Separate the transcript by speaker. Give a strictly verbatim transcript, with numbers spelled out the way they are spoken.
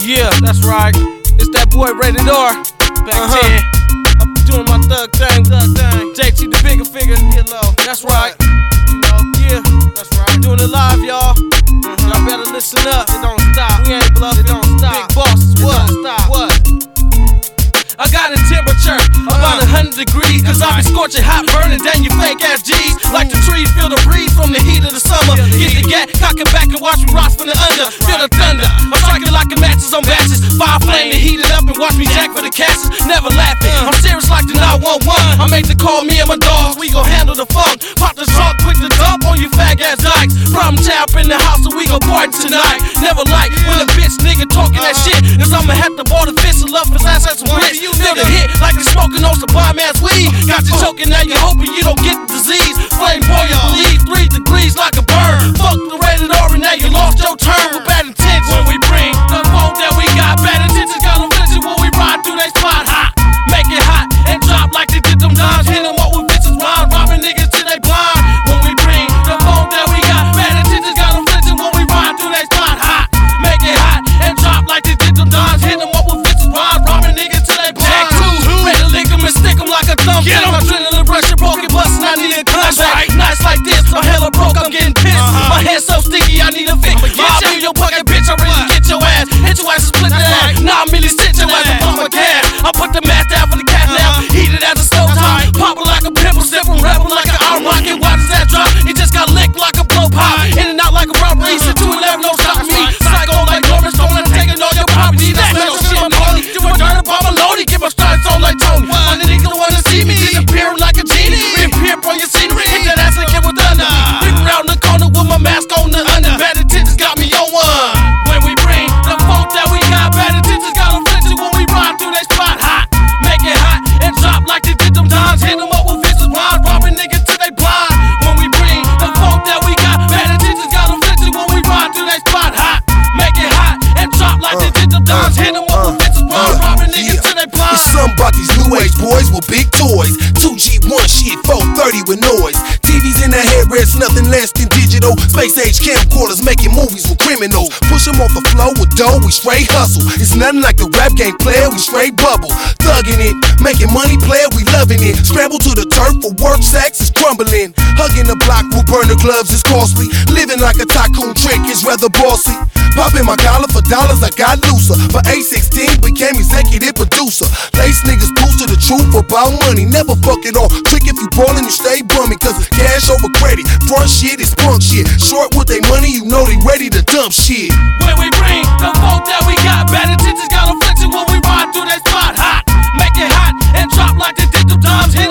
Speaker 1: Yeah, that's right. It's that boy Rated R. Back uh-huh. ten. I'm doing my thug thing, thug thing. J T the bigger figure. Get low. That's right. You know, yeah, that's right. Doing it live, y'all. Uh-huh. Y'all better listen up. It don't stop. We ain't bluffing. It don't stop. Big bosses, what? Stop. What? I got a temperature about a hundred degrees, cause I be scorching hot, burning down your fake ass G's. Like the trees feel the breeze from the heat of the summer. Get the gat, cock it back and watch me rise from the under. Feel the thunder, I'm striking like a matches on batches. Fire flame to heat it up and watch me jack for the cashes. Never laughing, I'm serious like the nine one one. I make the call, me and my dogs, we gon' handle the funk. Pop the trunk, quick to dump on you fag ass dykes. Problem child in the house, so we gon' party tonight. Never like when a bitch nigga talking that shit, cause I'ma have to ball the fist and love his ass at some rich. Feel the hit like you smoking on some bomb ass weed. Got you choking, now you hoping you don't get the disease. Flame boy, you believe three degrees like a burn. Fuck the Rated R and now you lost your turn. With bad intentions, when we bring the phone that we got, bad intentions got them flinching when we ride through they spot hot. Make it hot and drop like they did them dimes. Hit them up with bitches wild, robbing niggas till they blind. When we bring the phone that we got, bad intentions got them flinching when we ride through they spot hot. Make it hot and drop like they did them dimes. Hit them up with bitches wild, robbing niggas till they blind. Stick em like a thumb. Get em. My adrenaline rush, you're broken, bustin', I need a comeback. Right. Nights like this, I'm hella broke, I'm getting pissed. Uh-huh. My hair's so sticky, I need a fix. Mob in your bucket, bitch, I'm ready to get your ass. Hit your ass and split that ass. Now I'm really sit your ass and pump my gas. I put the mask down for the cat now. Heat it as a stove top. Pop it like a pimple, sip em, rebel like an arm rocket. Why does that drop? It just got licked like a blow pop. In and out like a rubber, east two eleven, no stop me. Psycho like Norman Stone, I'm taking all your property. That's metal shit, I'm holy. Do a dirt up, I'm a loadie. Get my stripes on like Tony. My niggas don't wanna see me disappearing like a genie. Reappear from your scenery. Hit that ass and get with thunder. Creep around the corner with my mask on the under. Bad intentions got me on one. When we bring the folk that we got, bad intentions got them flinching when we ride through they spot hot. Make it hot and drop like they did them dimes. Hit them up with vicious wine, robbing niggas till they blind. When we bring the folk that we got, bad intentions got them flinching when we ride through they spot hot. Make it hot and drop like they did them dimes. Hit them up with vicious wine, robbing niggas till they blind.
Speaker 2: It's something about these new age boys with big toys. two G one shit, four thirty with noise. T Vs in the headrests, nothing less than digital. Space age camcorders making movies with criminals. Push them off the floor with dough, we straight hustle. It's nothing like the rap game player, we straight bubble. Thugging it, making money player, we loving it. Scramble to the turf for work, sacks is crumbling. Hugging the block with burner gloves is costly. Living like a tycoon trick is rather bossy. Popping my collar for dollars, I got looser. For A sixteen, became executive producer. Lace niggas boost to the truth about money. Never fuck it off. Trick if you ballin', you stay bummy. Cause cash over credit. Front shit is punk shit. Short with they money, you know they ready to dump shit.
Speaker 1: When we bring the folk that we got, bad intentions got them flinching when we ride through that spot hot. Make it hot and drop like they did them dimes.